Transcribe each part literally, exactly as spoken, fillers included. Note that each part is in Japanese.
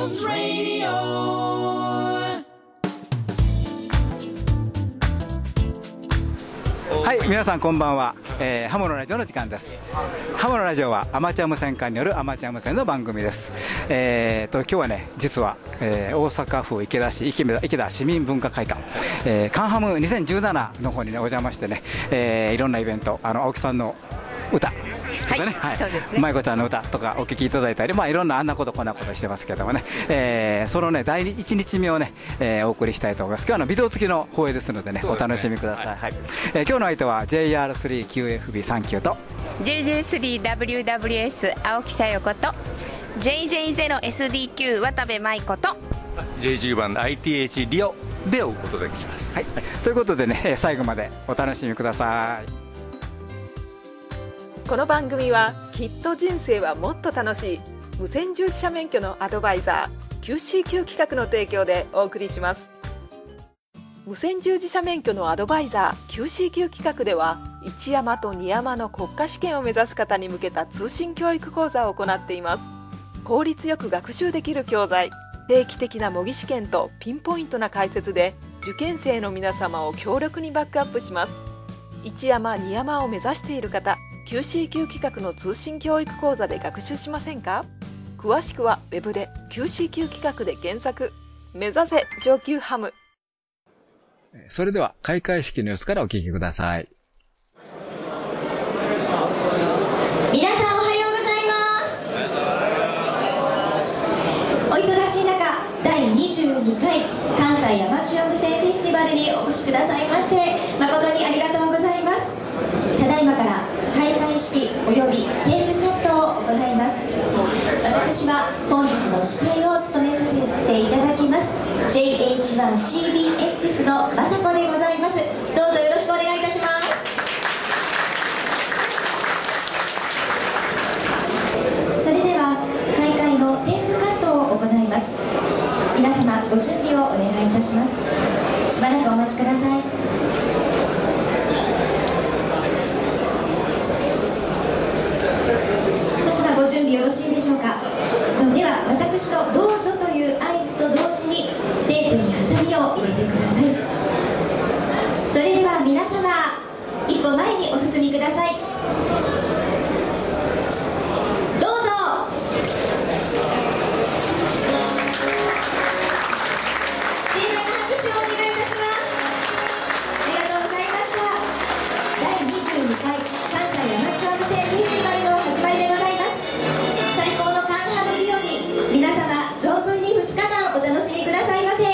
はい、皆さんこんばんは、えー、ハモのラジオの時間です。ハモのラジオはアマチュア無線化によるアマチュア無線の番組です。えー、と今日はね、実は、えー、大阪府池田市池田、池田市民文化会館、えー、カンハムにせんじゅうななの方にねお邪魔してね、えー、いろんなイベント、あの青木さんの歌とかね、はい、そうですね、舞子ちゃんの歌とかお聴きいただいたり、まあ、いろんなあんなことこんなことしてますけどもね、えー、そのねだいいちにちめをね、えー、お送りしたいと思います。今日はのビデオ付きの放映ですのでね、お楽しみください。はいはい、えー、今日の相手は ジェイアールスリーキューエフビーさんきゅう とジェイジェイスリーダブリューダブリューエス 青木さよこと ジェイジェイゼロエスディーキュー 渡部舞子とジェイジーワンアイティーエイチ リオでお届けします。 はい、ということでね、最後までお楽しみください。 この番組はきっと人生はもっと楽しい無線従事者免許のアドバイザー キューシーキュー 企画の提供でお送りします。無線従事者免許のアドバイザー キューシーキュー 企画ではいち山とに山の国家試験を目指す方に向けた通信教育講座を行っています。効率よく学習できる教材、定期的な模擬試験とピンポイントな解説で受験生の皆様を強力にバックアップします。いち山に山を目指している方、キューシーキュー 企画の通信教育講座で学習しませんか？詳しくはウェブで キューシーキュー 企画で検索。目指せ上級ハム。 それでは開会式の様子からお聞きください。 皆さんおはようございます。お忙しい中、だいにじゅうにかい関西アマチュア無線フェスティバルにお越しくださいまして誠にありがとうございます。ただいまから開会式およびテープカットを行います。私は本日の司会を務めさせていただきます ジェイエイチワンシービーエックス の雅子でございます。どうぞよろしくお願いいたします。それでは開会のテープカットを行います。皆様ご準備をお願いいたします。しばらくお待ちください。ご準備よろしいでしょうか。では私のどうぞという合図と同時にテープにハサミを入れてください。それでは皆様一歩前にお進みください。どうぞ。盛大な拍手をお願いいたします。ありがとうございました。だいにじゅうにかい関西アマチュア無線フェスティバルの始まりでございます。最高のカンハム日和、皆様存分にふつかかんお楽しみくださいませ。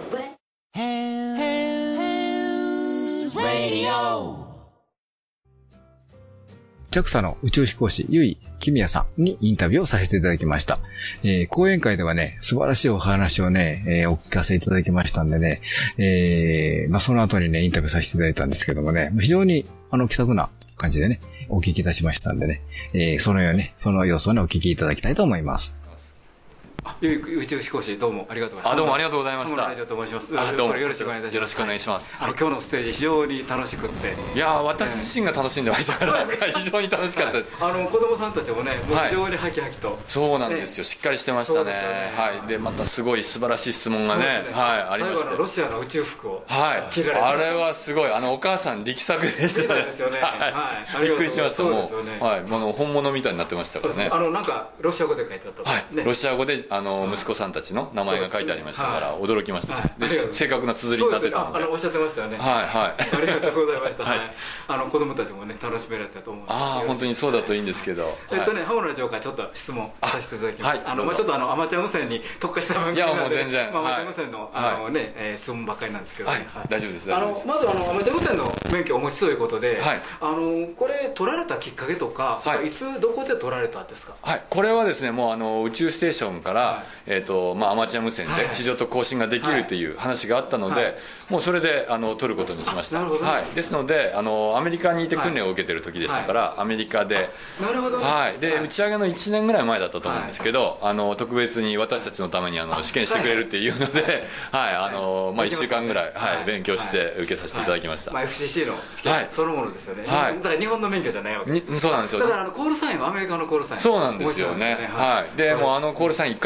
ジャクサ の宇宙飛行士由井公也さんにインタビューをさせていただきました。えー、講演会ではね、素晴らしいお話をね、えー、お聞かせいただきましたんでね、えー、まあその後にね、インタビューさせていただいたんですけどもね、非常にあの気さくな感じでね、お聞きいたしましたんでね、えー、そのようにね、その様子をね、お聞きいただきたいと思います。 宇宙飛行士どうもありがとうございました。 あ、どうもありがとうございました。 ラジオと申します。 あ、どうもよろしくお願いいたします。 よろしくお願いします。 あの今日のステージ非常に楽しくって、 いや私自身が楽しんでましたから非常に楽しかったです。 あの子供さんたちもね、もう非常にハキハキと。 そうなんですよ。しっかりしてましたね。はい。でまたすごい素晴らしい質問がね、はいありました。 最後のロシアの宇宙服をはい着られた。 あれはすごい。あのお母さん力作でしたね。 ですよね。はい。びっくりしました。もうはい。もう本物みたいになってましたからね。 あのなんかロシア語で書いてあった。 はい。ロシア語であの息子さんたちの名前が書いてありましたから驚きました。で正確な綴りになってたので。 あのおっしゃってましたよね。 はいはい。 ありがとうございました。はい。あの子供たちもね楽しめられたと思う。 ああ本当にそうだといいんですけど。 えっとねハモのラジオからちょっと質問させていただきます。あのまあちょっとあのアマチュア無線に特化した番組なので。 いやもう全然。 アマチュア無線のあのね質問ばっかりなんですけど。はい。 大丈夫です大丈夫です。あのまずあのアマチュア無線の免許をお持ちということで。 はい。 あのこれ取られたきっかけとか、いつどこで取られたんですか。 はい。これはですねもうあの宇宙ステーションからえっとまあアマチュア無線で地上と交信ができるという話があったので、もうそれであの取ることにしました。はい。ですのであのアメリカにいて訓練を受けてる時でしたから、アメリカで、 なるほど。 はい。で打ち上げのいちねんぐらい前だったと思うんですけど、あの特別に私たちのためにあの試験してくれるっていうので、はいあのまあいっしゅうかんぐらいはい勉強して受けさせていただきました。 まあ エフシーシー の試験そのものですよね。はい。だから日本の免許じゃないわけ。 そうなんですよ。 だからあのコールサインはアメリカのコールサイン。 そうなんですよね。はい。でもうあのコールサインいっ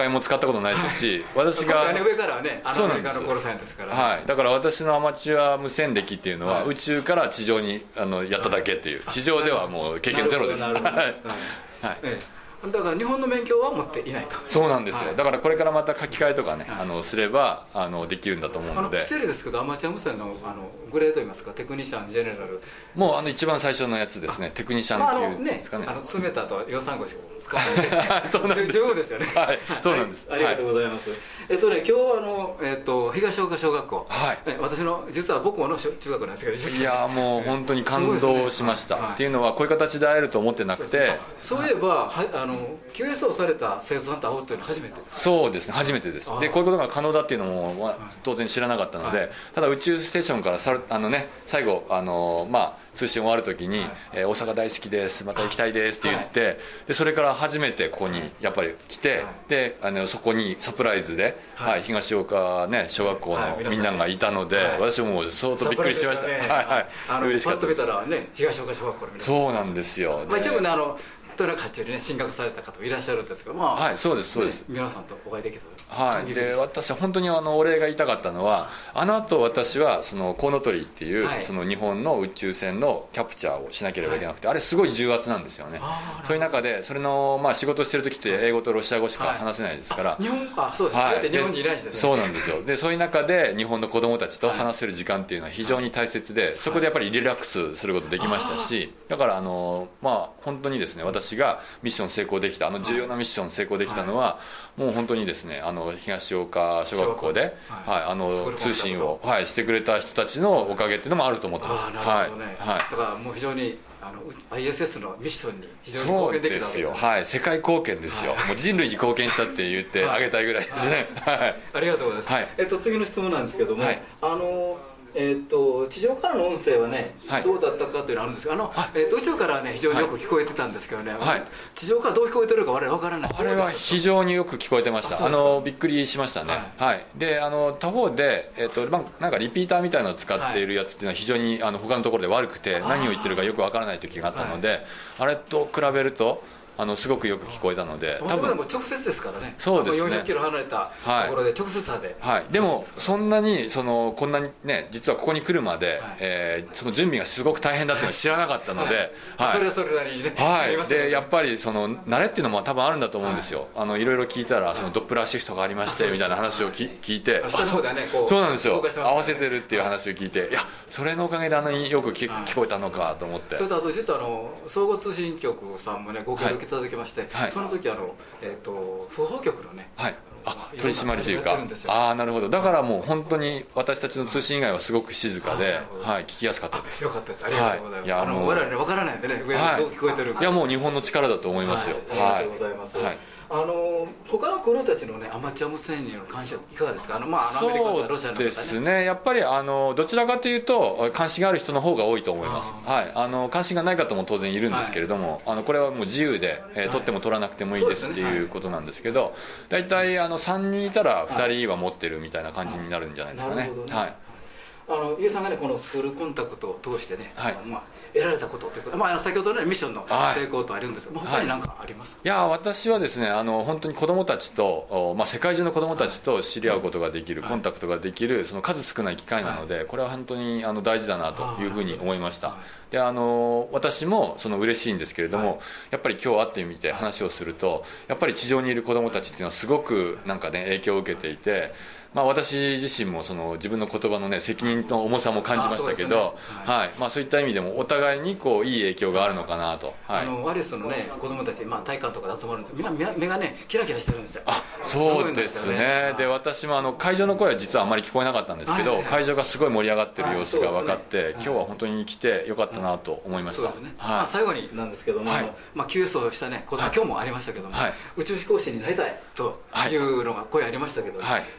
回も使ったことないですし、私が上からはね、あのアメリカのコールサインですから、 はい、だから私のアマチュア無線歴っていうのは、宇宙から地上にあのやっただけっていう、地上ではもう経験ゼロです。はい、 だから日本の免許は持っていないと。 そうなんですよ、はい、だからこれからまた書き換えとかね、はい、あのすればあのできるんだと思うので。 失礼ですけど、アマチュア無線 の, あのグレードといいますか、テクニシャン、ジェネラル、 もうあの一番最初のやつですね、テクニシャン級ですかね。 あのツーメーターとよんさんごしか使わないでそうなんです、 十分ですよね。 はい、そうなんです、 はい、ありがとうございます。はい、えっとね、今日はあの、えっと、東岡小学校、 はい、 私の実は僕もの中学なんですけど、 いやもう本当に感動しました、ね、はい、っていうのはこういう形で会えると思ってなくて、 そういえば、はい、あの キューエスオー された生徒さんと会うというのは初めてですか？ そうですね、初めてです。でこういうことが可能だっていうのも、まあ、当然知らなかったので、はい、ただ宇宙ステーションからさあの、ね、最後あの、まあ、通信終わるときに、はい、えー、大阪大好きです、また行きたいですって言って、はい、でそれから初めてここにやっぱり来て、はい、であのそこにサプライズで、はいはい、東岡、ね、小学校のみんながいたので、はい、私も相当びっくりしました。ね、はいはい、嬉しかったです。 パッと見たらね、東岡小学校の皆さん、 そうなんですよ、 まあ、一部ね、あのとにかくにね、進学された方もいらっしゃるんですけど、まあ、 はい、そうですそうです、 皆さんとお会いできた、 はい、で私は本当にあのお礼が言いたかったのは、あの後私はそのコウノトリっていう、はい、その日本の宇宙船のキャプチャーをしなければいけなくて、はい、あれすごい重圧なんですよね。そういう中でそれの、まあ、仕事してる時って英語とロシア語しか話せないですから、はい、 日本あそうです、はい、日本人いないですね。 そうなんですよ。でそういう中で日本の子どもたちと話せる時間っていうのは非常に大切で、はい、そこでやっぱりリラックスすることできましたし、だからあの、まあ、本当にですね、私がミッション成功できた、あの重要なミッション成功できたのは、はい、もう本当にですね、あの東岡小学校で、はい、はい、あの通信を、はい、してくれた人たちのおかげっていうのもあると思ってます。 あ、なるほどね、はいはい、だからもう非常にあの アイエスエス のミッションに非常に貢献できたわけですね。 そうですよ、はい、世界貢献ですよ、はい、もう人類に貢献したって言ってあげたいぐらいですね。はいはい、 ありがとうございます。はい、えっと、次の質問なんですけども、はい、あのえー、と地上からの音声はね、はい、どうだったかというのはあるんですが、あの、えー、と宇宙からはね非常によく聞こえてたんですけどね、はい、地上からどう聞こえてるか我々分からない。 あれは非常によく聞こえてました。あのびっくりしましたね。はい、はい、であの他方で、えーとま、なんかリピーターみたいなのを使っているやつっていうのは非常にあの他のところで悪くて、何を言ってるかよく分からない時があったので、はい、あれと比べるとあのすごくよく聞こえたので、 多分も直接ですからね。 そうですね、 よんひゃくキロ離れたところで直接差で、 はいはい、でもそんなにそのこんなにね、実はここに来るまで、はい、えー、その準備がすごく大変だっていうのを知らなかったので、 はいはい、それはそれなりにね、 はい、でやっぱりその慣れっていうのも多分あるんだと思うんですよ。はい、あのいろいろ聞いたらそのドップラーシフトがありましてみたいな話をき聞いて、 そうそうなんですよ、合わせてるっていう話を聞いて、いやそれのおかげであんなによく 聞, 聞こえたのかと思って、 それとあと実はあの総合通信局さんもねご協力いただきまして、はい、その時あの、えー、と不法局のね、はい、 あ取り締まりというか、ああなるほど、だからもう本当に私たちの通信以外はすごく静かで、はい、聞きやすかったです。 よかったです、ありがとうございます。はい、あの我々ね分からないんでね、上にどう聞こえてるか、 はい、いやもう日本の力だと思いますよ。 はい、ありがとうございます。はい、あの他のクルーたちのねアマチュア無線への関心はいかがですか。あのまあアメリカとロシアの方ね。 そうですね、やっぱりあのどちらかというと関心がある人の方が多いと思います。はい、あの関心がない方も当然いるんですけれども、はい、あのこれはもう自由で、えー、取っても取らなくてもいいですっていうことなんですけど、大体あのさんにんいたらふたりは持ってるみたいな感じになるんじゃないですかね。はい。 あのゆうさんがねこのスクールコンタクトを通してね、はい、まあ得られたことというか、まあ、あの先ほどねミッションの成功とあるんですが、はい、他に何かありますか。 いや私はですね、あの本当に子どもたちと、まあ、世界中の子どもたちと知り合うことができる、はい、コンタクトができるその数少ない機会なので、はい、これは本当にあの大事だなというふうに思いました。はい、であの私もその嬉しいんですけれども、はい、やっぱり今日会ってみて話をすると、やっぱり地上にいる子どもたちっていうのはすごくなんかね影響を受けていて、まあ、私自身もその自分の言葉の、ね、責任の重さも感じましたけど、そう、ね、はいはい、まあ、そういった意味でもお互いにこういい影響があるのかなと。はい、あのワリスの、ね、子供たち、まあ、体育館とかで集まるんですけど、みんな目がねキラキラしてるんですよ。 あ、そうですね。で、で私もあの会場の声は実はあまり聞こえなかったんですけど、はいはい、会場がすごい盛り上がってる様子が分かって、はい、ね、今日は本当に来てよかったなと思いました。 そうですね。はい、まあ、最後になんですけども、はい、まあ、急走したね、今日もありましたけども、はい、宇宙飛行士になりたいというのが声ありましたけど、はい、そうい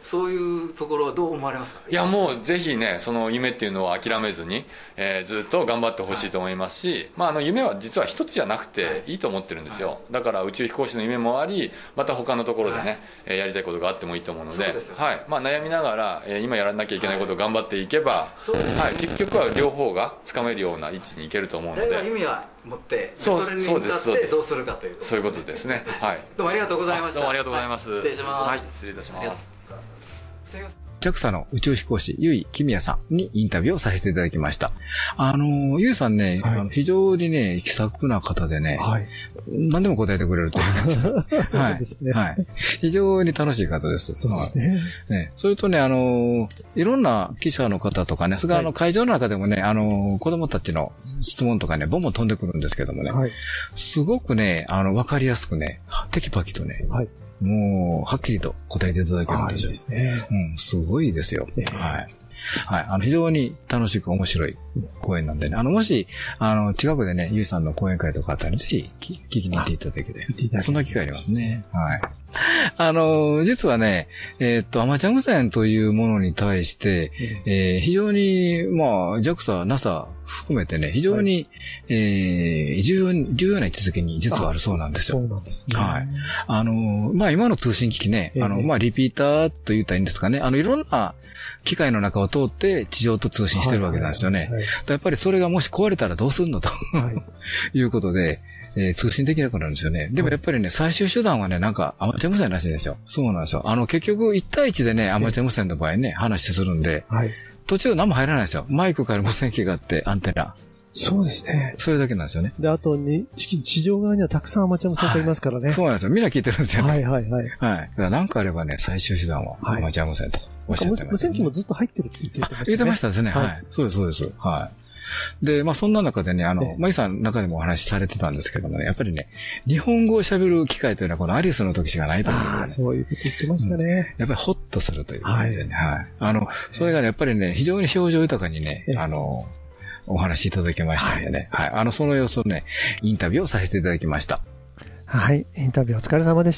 いうところはどう思われますか？ いやもうぜひね、その夢っていうのを諦めずに、えー、ずっと頑張ってほしいと思いますし、はい、まあ、あの夢は実は一つじゃなくていいと思ってるんですよ、はい、だから宇宙飛行士の夢もあり、また他のところでね、はい、えー、やりたいことがあってもいいと思うので、はい、まあ、悩みながら、えー、今やらなきゃいけないことを頑張っていけば、はいはい、結局は両方がつかめるような位置にいけると思うので、 夢は持ってそれに向かってどうするかということですね。 そういうことですね、はい、 どうもありがとうございました。 どうもありがとうございます、 はい、失礼します。 はい、失礼いたします。 ジャクサ の宇宙飛行士、ゆいきみやさんにインタビューをさせていただきました。あの、ゆいさんね、はい、あの非常にね、気さくな方でね、はい、何でも答えてくれるというか、 そうですね、 はい。はい。非常に楽しい方です。 そうですね。 ね、それとね、あの、いろんな記者の方とかね、それからあの会場の中でもね、あの、子供たちの質問とかね、ボンボン飛んでくるんですけどもね、はい、すごくね、あの、わかりやすくね、テキパキとね、はい、もう、はっきりと答えていただけるんですよ。いいですね。うん、すごいですよ。えー、はい。はい。あの、非常に楽しく面白い講演なんでね。あの、もし、あの、近くでね、ゆいさんの講演会とかあったら、ぜひ、聞きに行っていただけて。そんな機会ありますね。はい。あの、実はね、えー、っと、アマチュア無線というものに対して、えー、非常に、まあ、ジャクサ、ナサ 含めてね、非常に、はい、えー、重要、重要な位置づけに実はあるそうなんですよ。 そうなんですね。 はい。あの、まあ、今の通信機器ね、あの、まあ、リピーターと言ったらいいんですかね。あの、いろんな機械の中を通って地上と通信してるわけなんですよね。はいはいはい、やっぱりそれがもし壊れたらどうすんのと、はい、いうことで、えー、通信できなくなるんですよね。でもやっぱりね、最終手段はね、なんかアマチュア無線らしいんですよ。そうなんですよ。あの、結局いち対いちでね、アマチュア無線の場合ね、話するんで、はい、途中何も入らないですよ。マイクから無線機があって、アンテナ。 そうですね。 それだけなんですよね。 で、あとに、地上側にはたくさんアマチュア無線がいますからね、はい。 そうなんですよ。みんな聞いてるんですよね。 はいはいはい。 はい。だからなんかあればね、最終手段はアマチュア無線とおっしゃってました、ね。 無線機もずっと入ってるって言ってましたね。 言ってましたですね。はい。はい、そうですそうです。はい。で、まあそんな中でね、あの、まゆさんの中でもお話しされてたんですけどもね、やっぱりね、日本語を喋る機会というのはこのアリスの時しかないと思うんで、ね。 ああ、そういうこと言ってましたね、うん。 やっぱりホッとするという感じでね、はい。はい。あの、それがね、やっぱりね、非常に表情豊かにね、あの、お話しいただきましたんでね、はい。はい。あの、その様子をね、インタビューをさせていただきました。 はい。インタビューお疲れ様でした。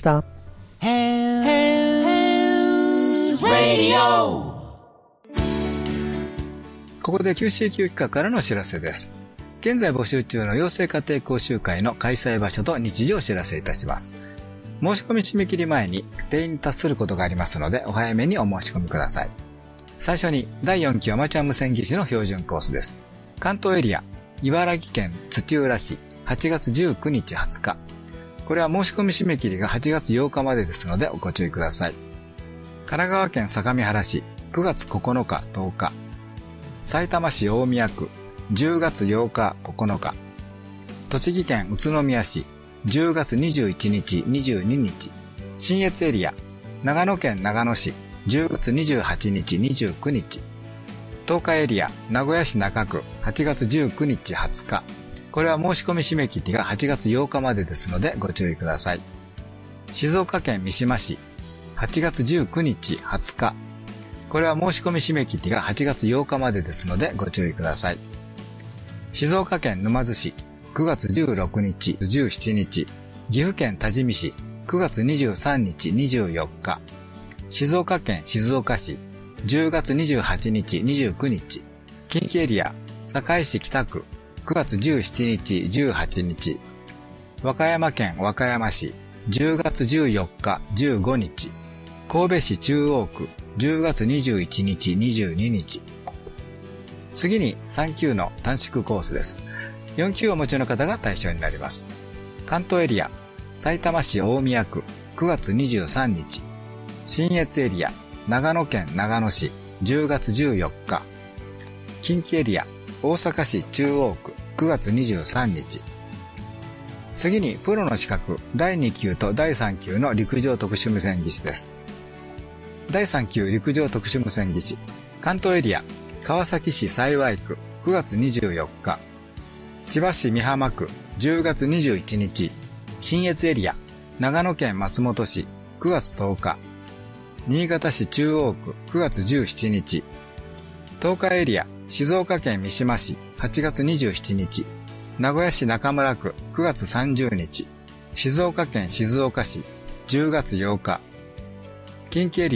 ここで キューシーキュー 企画からのお知らせです。現在募集中の養成家庭講習会の開催場所と日時をお知らせいたします。申し込み締め切り前に定員に達することがありますのでお早めにお申し込みください。最初にだいよんきアマチュア無線技師の標準コースです。関東エリア、茨城県土浦市はちがつじゅうくにちはつか。これは申し込み締め切りがはちがつようかまでですのでご注意ください。神奈川県相模原市くがつここのかとおか。埼玉市大宮区じゅうがつようかここのか。栃木県宇都宮市じゅうがつにじゅういちにちにじゅうににち。信越エリア、長野県長野市じゅうがつにじゅうはちにちにじゅうくにち。東海エリア、名古屋市中区はちがつじゅうくにちはつか。これは申し込み締め切りがはちがつようかまでですのでご注意ください。静岡県三島市はちがつじゅうくにちはつか。これは申し込み締め切りがはちがつようかまでですのでご注意ください。静岡県沼津市くがつじゅうろくにちじゅうしちにち。岐阜県多治見市くがつにじゅうさんにちにじゅうよっか。静岡県静岡市じゅうがつにじゅうはちにちにじゅうくにち。近畿エリア堺市北区くがつじゅうしちにちじゅうはちにち。和歌山県和歌山市じゅうがつじゅうよっかじゅうごにち。神戸市中央区じゅうがつにじゅういちにちにじゅうににち。次にさんきゅうの短縮コースです。よんきゅうをお持ちの方が対象になります。関東エリア、埼玉市大宮区くがつにじゅうさんにち。信越エリア、長野県長野市じゅうがつじゅうよっか。近畿エリア、大阪市中央区くがつにじゅうさんにち。次にプロの資格だいにきゅうとだいさんきゅうの陸上特殊無線技師です。だいさんきゅう陸上特殊無線技師、関東エリア、川崎市幸区くがつにじゅうよっか。千葉市美浜区じゅうがつにじゅういちにち。信越エリア、長野県松本市くがつとおか。新潟市中央区くがつじゅうしちにち。東海エリア、静岡県三島市はちがつにじゅうしちにち。名古屋市中村区くがつさんじゅうにち。静岡県静岡市じゅうがつようか。近畿エリア、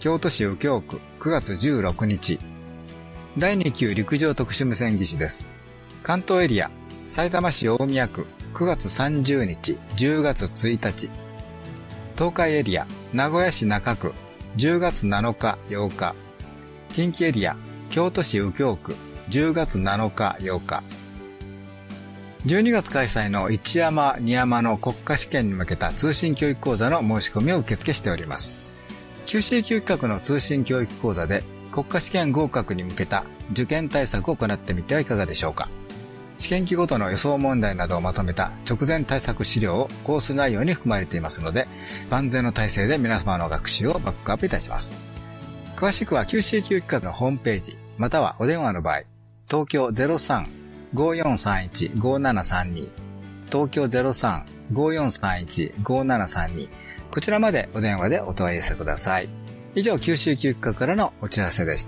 京都市右京区くがつじゅうろくにち。だいに級陸上特殊無線技師です。関東エリア、埼玉市大宮区くがつさんじゅうにち、じゅうがつついたち。東海エリア、名古屋市中区じゅうがつなのか、ようか。近畿エリア、京都市右京区じゅうがつなのか、ようか。じゅうにがつ開催の一山二山の国家試験に向けた通信教育講座の申し込みを受付しております。キューシーキュー 企画の通信教育講座で国家試験合格に向けた受験対策を行ってみてはいかがでしょうか。試験期ごとの予想問題などをまとめた直前対策資料をコース内容に含まれていますので、万全の体制で皆様の学習をバックアップいたします。詳しくは キューシーキュー 企画のホームページ、またはお電話の場合、東京 ゼロさん ごーよんさんいち ごーななさんに、東京 ゼロさん ごーよんさんいち ごーななさんに、こちらまでお電話でお問い合わせください。以上、キューシーキュー 企画からのお知らせでした。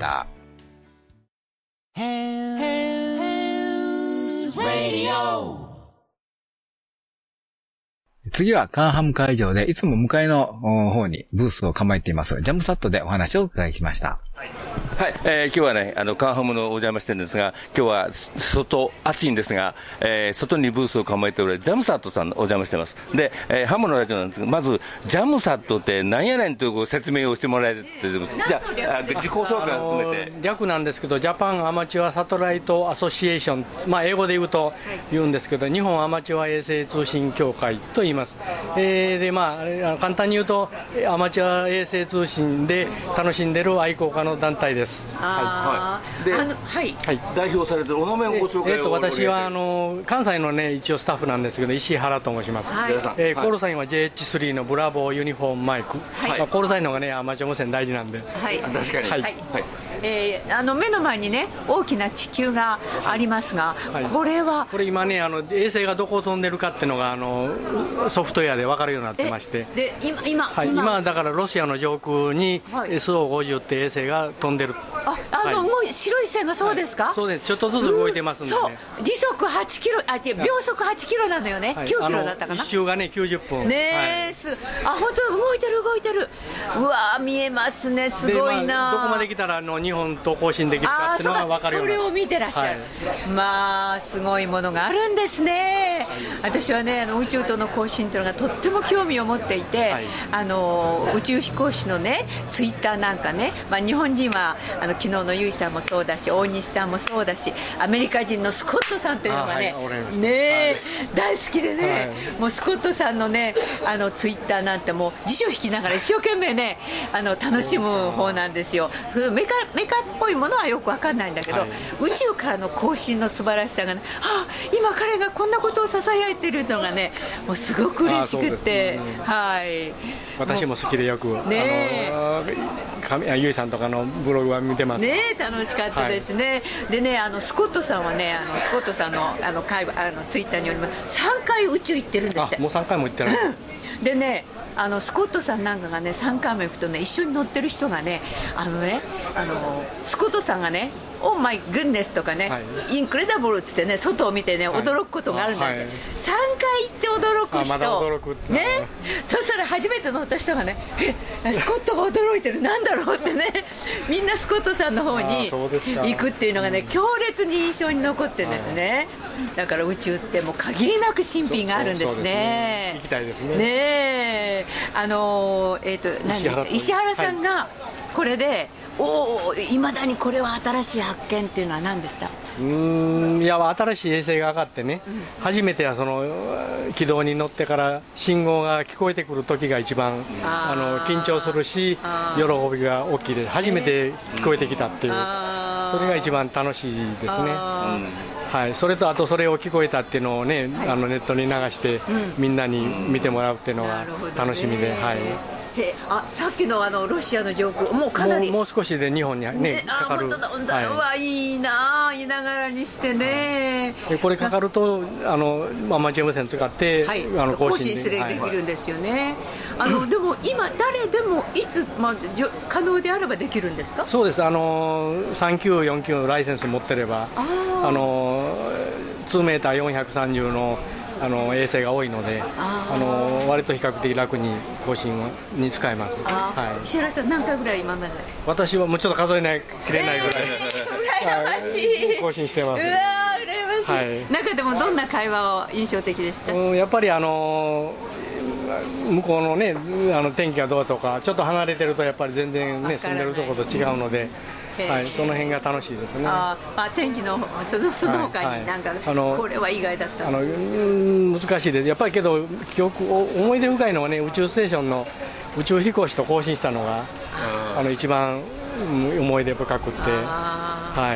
次はカンハム会場でいつも向かいの方にブースを構えていますジャムサットでお話をお伺いしました。 はい、はいえー、今日はね、あのカンハムのお邪魔してるんですが、今日は外暑いんですが、えー、外にブースを構えておられるジャムサットさんのお邪魔してます。で、えー、ハムのラジオなんですが、まずジャムサットって何やねんという説明をしてもらえてます。じゃあ自己紹介を含めて。 略なんですけど、ジャパンアマチュアサテライトアソシエーション、まあ英語で言うと言うんですけど、日本アマチュア衛星通信協会と言います。えー、でまあ簡単に言うとアマチュア衛星通信で楽しんでる愛好家の団体です。 はい、で、はいはい、代表されてるお名前をご紹介を、 えー、と私はあの関西のね一応スタッフなんですけど、石原と申します。はいえー、コールサインは ジェイエイチスリー のブラボーユニフォームマイク、はいまあ、コールサインの方がねアマチュア無線大事なんで、 はい、 確かに、はいはいえー、あの目の前にね大きな地球がありますが、はい、これはこれ今ねあの衛星がどこを飛んでるかっていうのがあのソフトウェアで分かるようになってまして、 で今今、 はい、今だからロシアの上空に エスオーごじゅう って衛星が飛んでる。 ああの、はい、白い線がそうですか、はい、 そうです。ちょっとずつ動いてますんで、ね、 そう時速はちキロ、あ秒速はちキロなのよね、はい、きゅうキロだったかな。 一周がねきゅうじゅっぷんねえ、はい、すあ本当動いてる動いてる。うわ見えますね、すごいな、 まあ、どこまで来たらあの日本と交信できるかっていうのが分かるような。 それを見てらっしゃる、はい、まあすごいものがあるんですね。私はねあの宇宙との交信というのがとっても興味を持っていて、はい、あの宇宙飛行士のねツイッターなんかね、まあ、日本人はあの昨日のゆいさんもそうだし大西さんもそうだし、アメリカ人のスコットさんというのがね、はい、ね、はい、大好きでね、はい、もうスコットさんのねあのツイッターなんてもう辞書引きながら一生懸命ねあの楽しむ方なんですよ。メカメカっぽいものはよく分かんないんだけど、はい、宇宙からの交信の素晴らしさがね、あ今彼がこんなことをささやいてるのがねもうすごく嬉しくて、ね、はい私も好きでよくねあのゆいさんとかのブログは見てますね。楽しかったですね、はい、でねあのスコットさんはねあのスコットさんのあの会あのツイッターによりますさんかい宇宙行ってるんですって。 あもうさんかいも行ってる、 うん、でねあのスコットさんなんかがねさんかいも行くとね一緒に乗ってる人がねあのねあのスコットさんがねオーマイグッネスとかね、はい、インクレダブルっつってね外を見てね、はい、驚くことがあるんだけど、はい、さんかい行って驚く人、 まだ驚くってね、そしたら初めて乗った人がねえスコットが驚いてるなんだろうってねみんなスコットさんの方に行くっていうのがね強烈に印象に残ってるんですね。だから宇宙ってもう限りなく神秘があるんですね。 行きたいですね。 ねえあのえっ、ー、と何石原, 石原さんが、はいこれでおいまだにこれは新しい発見っていうのは何でした？ うーんいや新しい衛星が上がってね、うん、初めてはその軌道に乗ってから信号が聞こえてくる時が一番あの緊張するし喜びが大きいです。初めて聞こえてきたっていう、それが一番楽しいですね。はい、それとあとそれを聞こえたっていうのをね、はい、あのネットに流して、うん、みんなに見てもらうっていうのが楽しみで、はい。 あさっきのあのロシアの上空もうかなりもう少しで日本に、ねね、かかる。 あ本当だ本当だ、はい、うわいいな言いながらにしてね、 はい、でこれかかるとあのアマチュア無線使って、はい、あの更新するできるんですよね、はい、あのでも今誰でもいつ、まあ、可能であればできるんですか？ そうです。あのさん級よん級のライセンス持ってればああのにメーターよんひゃくさんじゅうのあの衛星が多いので、あの割と比較的楽に更新に使えます。 はい。石原さん何回ぐらい今まで？ 私はもうちょっと数えないきれないぐらい、 えー、羨ましい。 更新してます。 うわー羨ましい、はい。中でもどんな会話を印象的でした？ うん、やっぱりあの向こうのね、あの天気がどうとか、ちょっと離れてるとやっぱり全然ね住んでるところと違うので。はい、その辺が楽しいですね。 ああ、天気のそのその他になんか、はいはい、これは意外だった。 あの難しいです。やっぱりけど記憶思い出深いのはね、宇宙ステーションの宇宙飛行士と交信したのがあの一番思い出深くて、はい。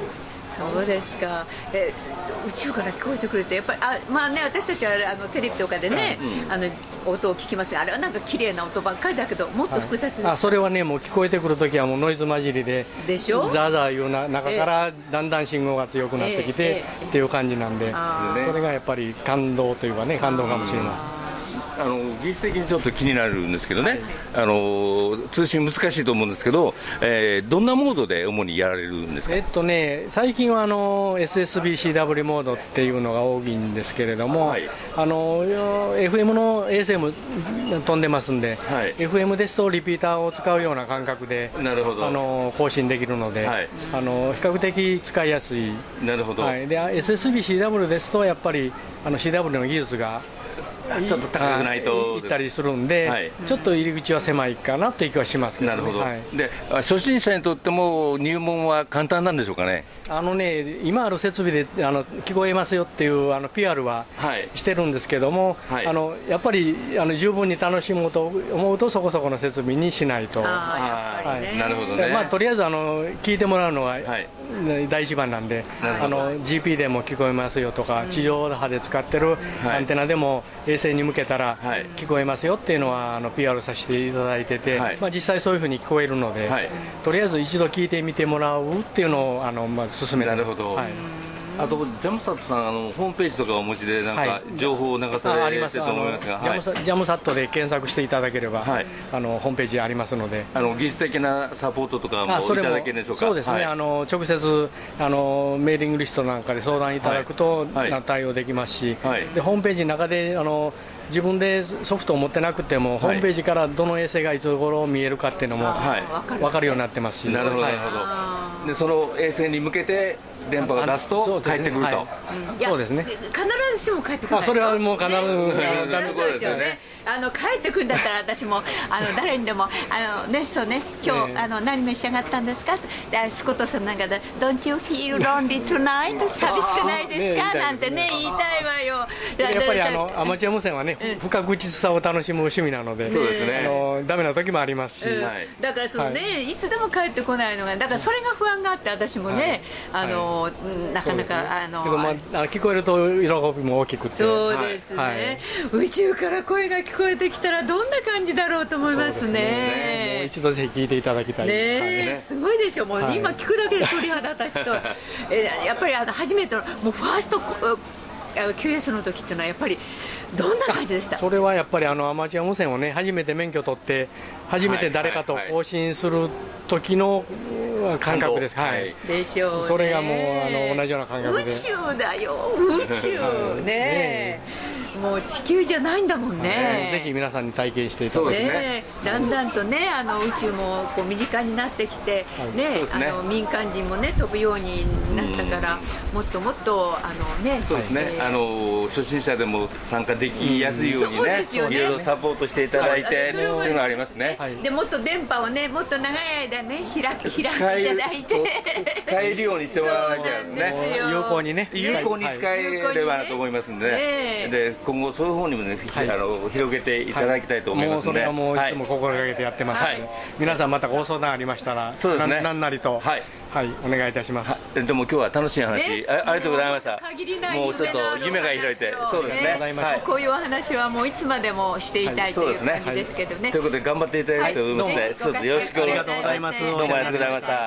そうですか。え、宇宙から聞こえてくるってやっぱりあまあね、私たちはあのテレビとかでね、うん、あの音を聞きますが、あれはなんか綺麗な音ばっかりだけどもっと複雑です、はい、 あそれはねもう聞こえてくるときはもうノイズ混じりででしょ、 ザーザーいうな中からだんだん信号が強くなってきて、えーえー、っていう感じなんで、それがやっぱり感動というかね、感動かもしれない。 あの技術的にちょっと気になるんですけどね、はい、あの通信難しいと思うんですけど、えー、どんなモードで主にやられるんですか？ えっとね、最近はあの エスエスビーシーダブリュー モードっていうのが多いんですけれども、はい、あの エフエム の衛星も飛んでますんで、はい、エフエム ですとリピーターを使うような感覚でなるほどあの更新できるので、はい、あの比較的使いやすい。 なるほど、 はい、で エスエスビーシーダブリュー ですとやっぱりあの シーダブリュー の技術がちょっと高くないと行ったりするんで、はい、ちょっと入り口は狭いかなという気はしますけど、ね、 なるほど、 はい、 で初心者にとっても入門は簡単なんでしょうかね？ あのね、今ある設備であの聞こえますよっていうあの ピーアール はしてるんですけども、はい、あのやっぱりあの十分に楽しもうと思うとそこそこの設備にしないと。 あ、はい、 なるほどね。 まあ、とりあえずあの聞いてもらうのは、はい、第一番なんで、あの ジーピー でも聞こえますよとか、うん、地上波で使ってるアンテナでも衛星に向けたら聞こえますよっていうのはあの ピーアール させていただいてて、はい、まあ、実際そういうふうに聞こえるので、はい、とりあえず一度聞いてみてもらうっていうのをあの、まあ、進めて。 なるほど、はい、あとジャムサットさん、あのホームページとかお持ちでなんか情報を流されてると思いますが、 はい、ジャムサットで検索していただければ、はい、あのホームページありますので、 あの技術的なサポートとかもいただけるんでしょうか？ そうですね、はい、あの直接あのメーリングリストなんかで相談いただくと、はいはい、対応できますし、はい、でホームページの中であの自分でソフトを持ってなくても、はい、ホームページからどの衛星がいつ頃見えるかっていうのも分かるようになってますし、 なるほど、なるほど。でその衛星に向けて電波を出すと帰ってくると。 そうですね。 必ずしも帰ってくる。 それはもう必ずそうですよね。あの帰ってくるんだったら私もあの誰にでもあのね、そうね、今日あの何召し上がったんですか？でスコットさんなんかで Don't you feel lonely tonight？ 寂しくないですか？なんてね言いたいわよ。 やっぱりあのアマチュア無線はね、不確実さを楽しむ趣味なので、そうですね。あのダメな時もありますし、 だからそのね、いつでも帰ってこないのが、だからそれが不安があって私もね、あのなかなかあの聞こえると喜びも大きくて、 そうですね。宇宙から声が聞こえてきたらどんな感じだろうと思いますね。 もう一度ぜひ聞いていただきたいね。すごいでしょ。もう今聞くだけで鳥肌立ちそう。やっぱりあの初めてのもうファースト キューエス の時っていうのはやっぱりどんな感じでした？ それはやっぱりあのアマチュア無線をね初めて免許取って初めて誰かと更新する時の感覚です。はい。 でしょうね。 それがもうあの同じような感覚で。 宇宙だよ。宇宙ね。もう地球じゃないんだもんね。 ぜひ皆さんに体験していただいて、 ね、だんだんとね、あの宇宙もこう身近になってきて、ね、あの民間人もね飛ぶようになったから、もっともっとあのね、 そうですね、あの初心者でも参加できやすいようにね、いろいろサポートしていただいてっていうのがありますね。 でもっと電波をね、もっと長い間ね開き開いていただいて使えるようにしてもらわなきゃね、 有効にね、 有効に使えればなと思いますんで、で今後そういう方にもね、はい、あの広げていただきたいと思いますので、 はい、もうそれはもういつも心がけてやってますので、はい、皆さんまたご相談ありましたら、 そうですね、 何なりと、はいはい、お願いいたします。 でも今日は楽しい話 あ, ありがとうございました。もうちょっと夢が開いて、そうですね、 はい、こういうお話はもういつまでもしていたい、はい、という感じですけどね、はい、 ということで頑張っていただきたいと思いますので、はい、そうですね、よろしくお願いします。 ありがとうございます。 どうもありがとうございました。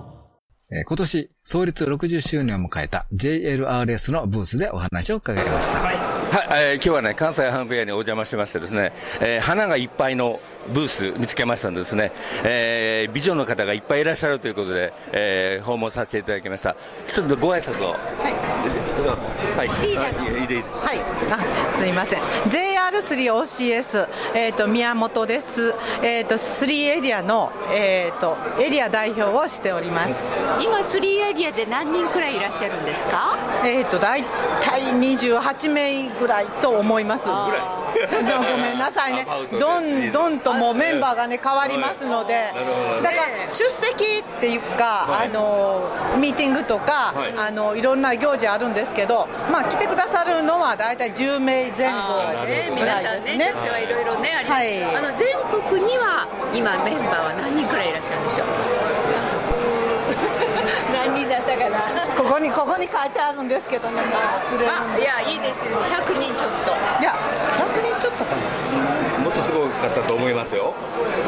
今年創立ろくじゅっしゅうねんを迎えた ジェイエルアールエス のブースでお話を伺いました。はい。 はい、えー、今日はね関西ハムフェアにお邪魔しましてですね、えー、花がいっぱいのブース見つけましたんですね、えー、美女の方がいっぱいいらっしゃるということで、えー、訪問させていただきました。ちょっとご挨拶を。はい。 はい。いいです。はい。あ、すみません。ジェイアールスリーオーシーエス えっ、ー、と宮本です。えっ、ー、とスリーエリアのえっ、ー、とエリア代表をしております。 今スリーエリアで何人くらいいらっしゃるんですか？ えっ、とだいたいにじゅうはちめいぐらいと思います。ぐらい。ごめんなさいね。どんどんともうメンバーがね変わりますので、だから出席っていうか、はい、あのミーティングとか、はい、あのいろんな行事あるんですけど、まあ来てくださるのはだいたいじゅうめいぜんごで皆さんね、 女性はいろいろねあります、はい、あの全国には今メンバーは何人くらいいらっしゃるんでしょう？何人だったかな。 ここにここに書いてあるんですけどね。 あ、いやいいですよ。ひゃくにんちょっと。 いやひゃくにんちょっとかな。 もっとすごかったと思いますよ。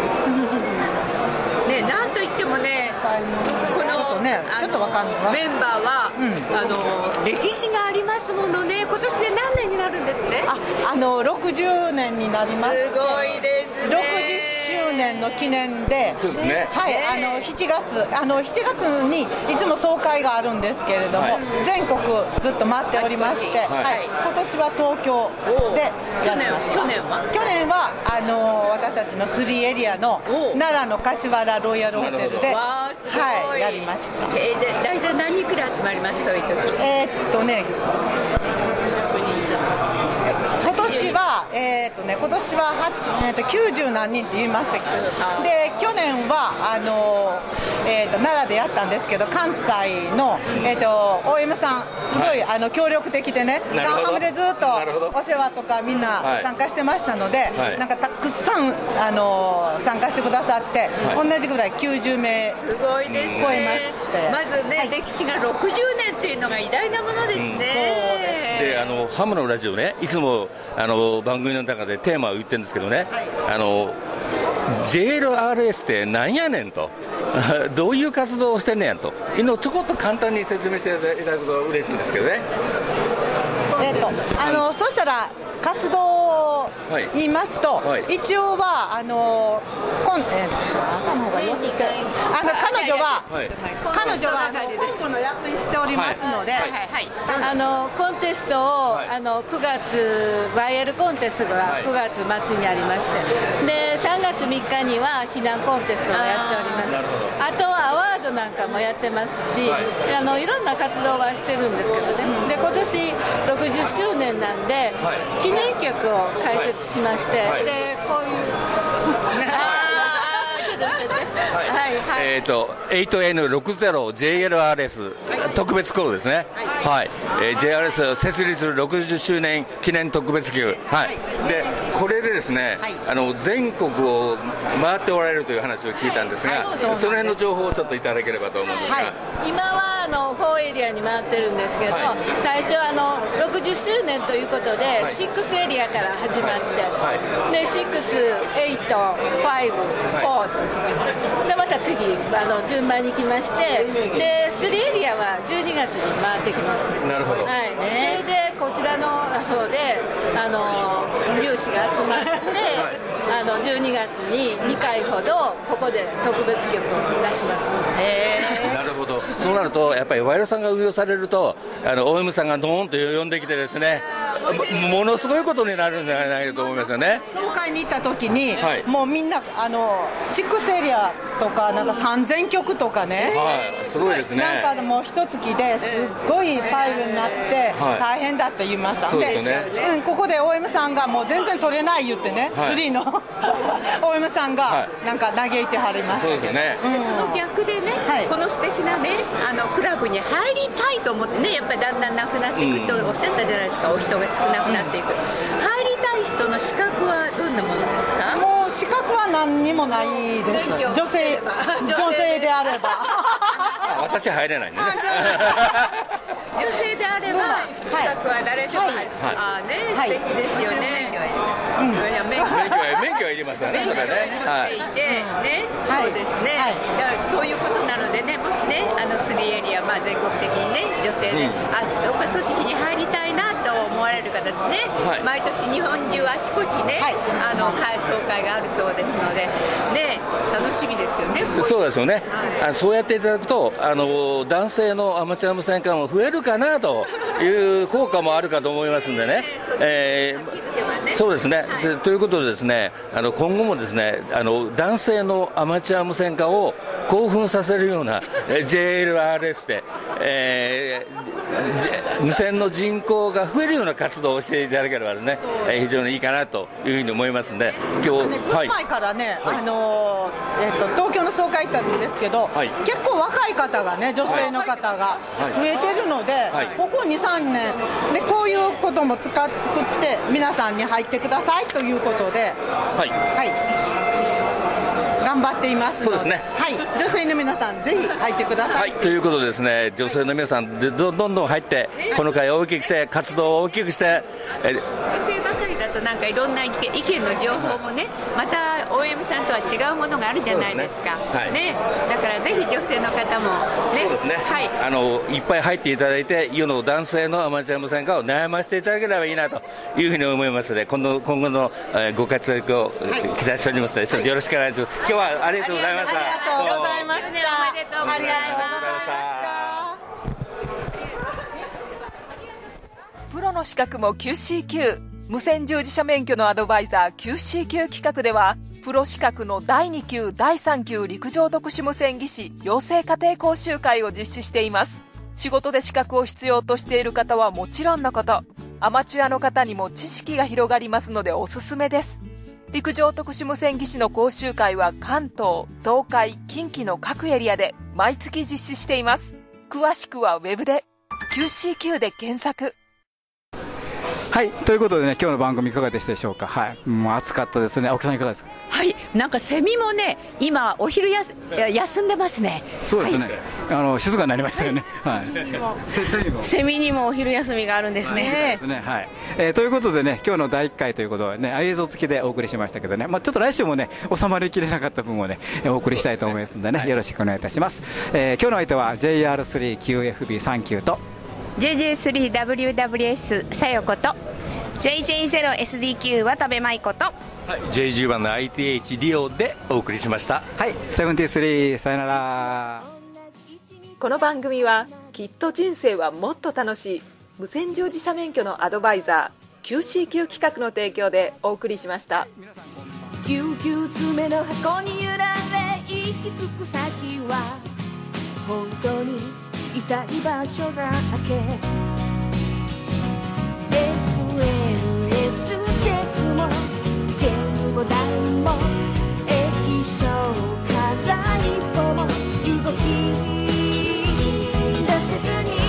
ね、なんといってもね、このね、ちょっとわかんないメンバーは、うん、あの歴史がありますものね。今年で何年になるんですね。 あ、あのろくじゅうねんになります。 すごいですね。 ろくじゅっしゅうねんの記念で、 そうですね。 はい、あのしちがつ、あのしちがつにいつも総会があるんですけれども、はい、全国ずっと回っておりまして、はいはい、今年は東京でやりました。 去年は？ 去年はあの私たちのスリーエリアの奈良の柏原ロイヤルホテルで、はい、やりました。 えー、で大体何人くらい集まります？そういう時。 えー、っとね。今年は、えーとね、今年は、えー、ときゅうじゅうなんにんって言いましたけど、で去年はあの、えー、と奈良でやったんですけど、関西の、えー、と オーエム さんすごい、はい、あの協力的でね、カンハムでずっとお世話とかみんな参加してましたので、はい、なんかたくさんあの参加してくださって、はい、同じぐらいきゅうじゅうめいすごいですね。 超えまして、 まずね、はい、歴史がろくじゅうねんっていうのが偉大なものですね、うん、そうです。 であのハムのラジオね、いつもあの番組の中でテーマを言ってるんですけどね、はい、あの ジェイエルアールエス ってなんやねんとどういう活動をしてんねやというのをちょこっと簡単に説明していただくと嬉しいんですけどね。 えーとあのそしたら活動を言いますと、はいはい、一応はあのこん、えー、赤の方がよくて、あの彼女は、はい、彼女は本部の役員しておりますので、はいはいはい、あのコンテストを、はい、あのくがつワイエルコンテストがくがつまつにありまして、でさんがつみっかには避難コンテストをやっております。 あ, あとアワードなんかもやってますし、はい、あのいろんな活動はしてるんですけどね、で今年ろくじゅっしゅうねんなんで、はい、記念曲を開設しまして、はい、でこういうあちょっと待って、はいはい、 えっ、ー、と エイトエヌろくじゅうジェイエルアールエス、はい、特別コードですね、はいはい、えー、ジェイアールエス 設立ろくじゅっしゅうねん記念特別級、はい、でこれでですね、はい、あの全国を回っておられるという話を聞いたんですが、はい、その辺の情報をちょっといただければと思うんですが、はい、 今はあのフォーエリアに回ってるんですけど、はい、最初あのろくじゅっしゅうねんということで、はい、シックスエリアから始まって、はい、でシックス、エイト、ファイブ、フォーときます。でまた次あの順番に来まして、でスリーエリアはじゅうにがつに回ってきます。 なるほど、 はい、それでこちらの方であの有志が集まって、はい、あのじゅうにがつににかいほどここで特別曲を出します。 へなるほど。そうなるとやっぱりワイロさんが運用されると、あの オーエム さんがドーンと呼んできてですね、も, ものすごいことになるんじゃないかと思いますよね。 総会に行った時に、はい、もうみんなあのチックスエリアとかなんかさんぜんきょくとかね、 はい、すごいですね。 なんかもう一月ですっごいファイルになって大変だって言いました。 そうですね。 で、うん、ここで オーエム さんがもう全然取れない言ってね、はい、スリーのオーエム さんがなんか嘆いてはりました。 そうですよね、 うん、でその逆でね、はい、この素敵なねあのクラブに入りたいと思ってね、やっぱりだんだんなくなっていくとおっしゃったじゃないですか、お人が少なくなっていく、うん、入りたい人の資格はどんなものですか？ もう資格は何にもないです。女性女性であれば私入れないね女性であれば資格は誰でも入る、はい、ああね、素敵ですよね、 うん、免許は免許はいりますよね。 免許を持っていて、ね、そうですね、はいはい、ということなのでね、もしねあのスリーエリア、まあ、全国的にね女性で、うん、あどっか組織に入りたいなと思わわれる方ね、 はい、 毎年日本中あちこちね、はい、あの会総会があるそうですので、ね、楽しみですよね。 そ, そうですよね、はい、あそうやっていただくとあの男性のアマチュア無線化も増えるかなという効果もあるかと思いますんでね、えー、そうですね、はい、でということでですね、あの今後もですね、あの男性のアマチュア無線化を興奮させるような ジェイエルアールエス で、えー、無線の人口が増えるような活動をしていただければですね、えー、非常にいいかなというふうに思いますので、今日、 ね、ぐんまいからね、はい、あのーえー、と東京の総会行ったんですけど、はい、結構若い方がね、女性の方が増えてるので、はいはい、ここに、さんねんでこういうことも使っ作って皆さんに入ってくださいということで、はい、はい、頑張っていますので、 そうですね、 はい、女性の皆さんぜひ入ってください、 はい、ということでですね、女性の皆さんで ど, どんどん入ってこの会を大きくして活動を大きくして、 え女性ばかりだとなんかいろんな意見の情報もね、また オーエム さんとは違うものがあるじゃないですか。そうですね、はい、ね、だからぜひ女性の方もね、 そうですね、はい、あのいっぱい入っていただいて、世の男性のアマチュア無線化を悩ませていただければいいなというふうに思いますので、今後今後の、えー、ご活躍を期待しておりますので、はい、よろしくお願いします。今日はありがとうございました。 ありがとうございました。 おめでとうございます。プロの資格も キューシーキュー、 無線従事者免許のアドバイザー キューシーキュー 企画では、プロ資格のだいに級だいさん級陸上特殊無線技師養成家庭講習会を実施しています。仕事で資格を必要としている方はもちろんのこと、アマチュアの方にも知識が広がりますのでおすすめです。陸上特殊無線技師の講習会は関東、東海、近畿の各エリアで毎月実施しています。詳しくはウェブで キューシーキュー で検索。 はい、ということでね、今日の番組いかがでしたでしょうか。はい、もう暑かったですね。青木さんいかがですか。 はい、なんかセミもね、今お昼やす休んでますね。 そうですね、はい、あの静かになりましたよね。 はい、はい、セ, セ, ミもセミにもお昼休みがあるんですね。はい、 ですね、はい、えー、ということでね、今日のだいいっかいということでね、映像付きでお送りしましたけどね、まあ、ちょっと来週もね収まりきれなかった分をねお送りしたいと思いますのでね、はい、よろしくお願いいたします。えー、今日の相手は ジェイアールスリーキューエフビーさん 級とジェイジェイスリーダブリューダブリューエス さよこと ジェイジェイゼロエスディーキュー 渡部舞子と、はい、 ジェイジーワン の アイティーエイチ リオでお送りしました。 はい、セブンティースリー、さよなら。 この番組はきっと人生はもっと楽しい無線従事者免許のアドバイザー キューシーキュー 企画の提供でお送りしました。 ぎゅうぎゅう詰めの箱に揺られ行き着く先は本当にいたい場所だけ。 エスエルエス チェックもゲームボタンも液晶から一歩も動き出せずに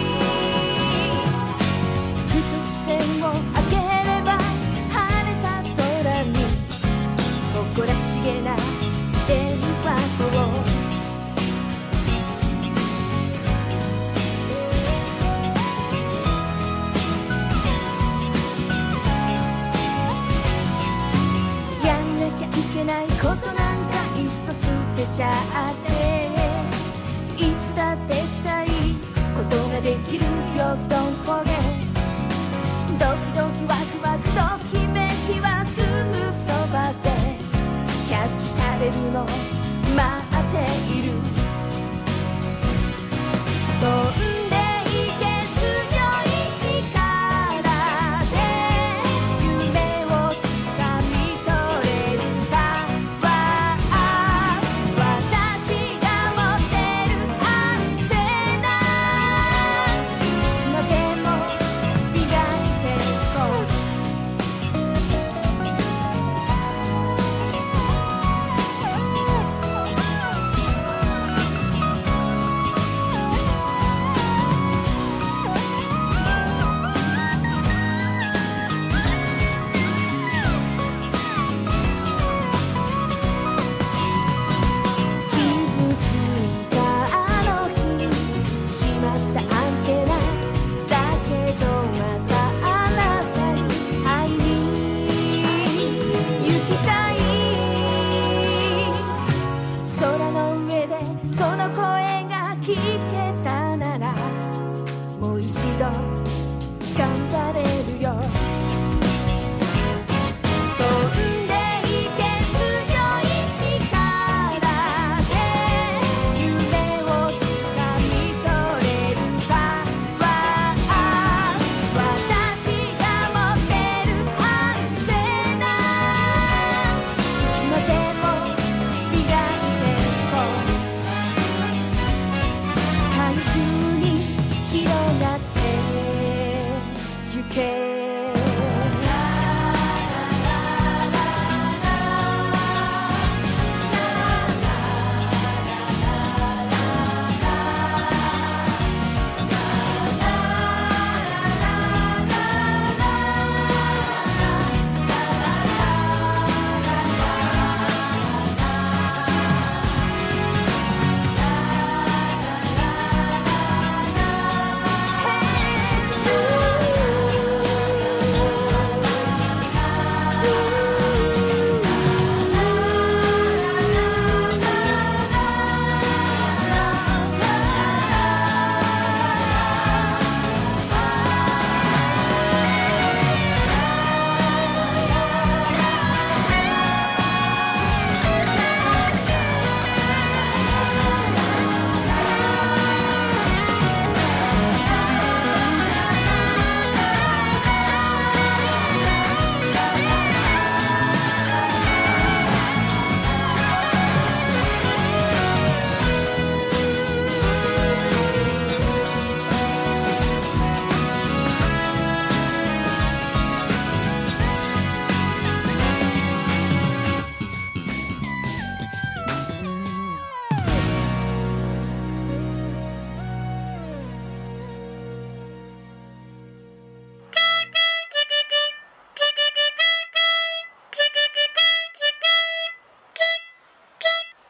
ふと視線を上げれば晴れた空に誇らしげな電波をないことなんかいっそ捨てちゃっていつだってしたいことができるよ Don't forget